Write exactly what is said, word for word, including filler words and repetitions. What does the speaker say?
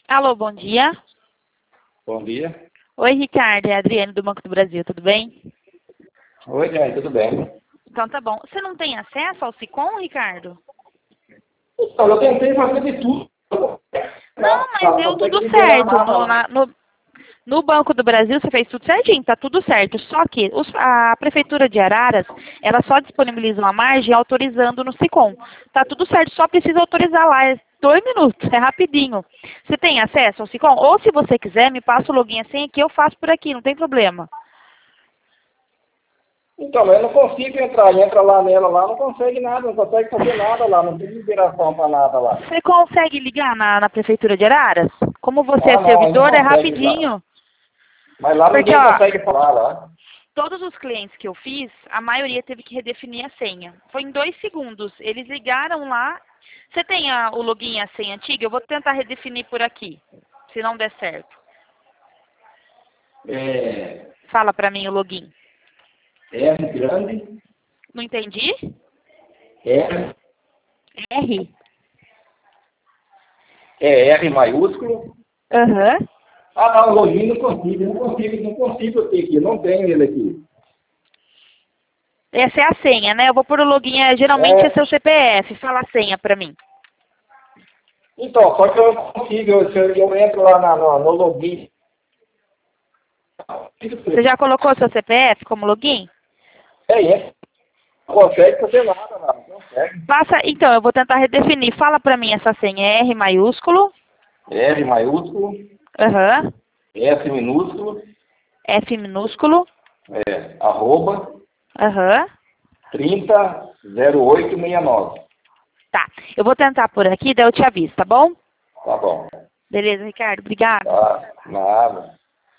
Alô, bom dia. Bom dia. Oi, Ricardo, é a Adriane do Banco do Brasil, tudo bem? Oi, Jane, tudo bem? Então tá bom. Você não tem acesso ao Sicom, Ricardo? Então, eu tentei fazer de tudo. Não, Não, mas não deu consegue tudo liberar certo. nada No, lá. na- no, no Banco do Brasil você fez tudo certinho, tá tudo certo. Só que os- a Prefeitura de Araras, ela só disponibiliza uma margem autorizando no Sicom. Tá tudo certo, só precisa autorizar lá. É dois minutos, é rapidinho. Você tem acesso ao Sicom? Ou se você quiser, me passa o login assim que eu faço por aqui, não tem problema. Então, mas eu não consigo entrar. Entra lá nela lá, não consegue nada, não consegue fazer nada lá, não tem liberação para nada lá. Você consegue ligar na, na Prefeitura de Araras? Como você é Ah, não, aí não servidor, é consegue lá. rapidinho. Mas lá Porque, ninguém ó, consegue falar lá. todos os clientes que eu fiz, a maioria teve que redefinir a senha. Foi em dois segundos. Eles ligaram lá. Você tem a- o login e a senha antiga? Eu vou tentar redefinir por aqui, se não der certo. É, Fala pra mim o login. R grande, Não entendi? R, R. é R maiúsculo. Aham. Ah, não, o login não consigo, não consigo, não consigo ter aqui, não tenho ele aqui. Essa é a senha, né? Eu vou pôr o login, é, geralmente é É, seu C P F. Fala a senha pra mim. então, só que eu não consigo, eu, se eu, eu entro lá na, no, no login. Você já colocou seu C P F como login? É, é. Não consegue fazer nada lá, não consegue. Passa, então, eu vou tentar redefinir. Fala pra mim essa senha. É R maiúsculo. R maiúsculo, Aham. S minúsculo, F minúsculo. é, arroba, Aham. trinta zero oito sessenta e nove. Tá. Eu vou tentar por aqui, daí eu te aviso, tá bom? Tá bom. Beleza, Ricardo? Obrigada. Tá, nada.